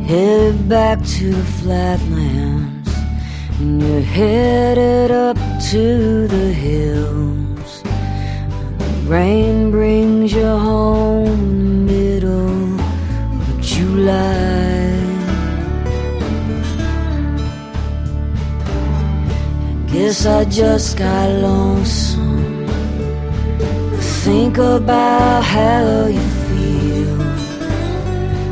headed back to the flatlands, and you're headed up to the hills. And the rain brings you home in the middle of July. I guess I just got lonesome. Think about how you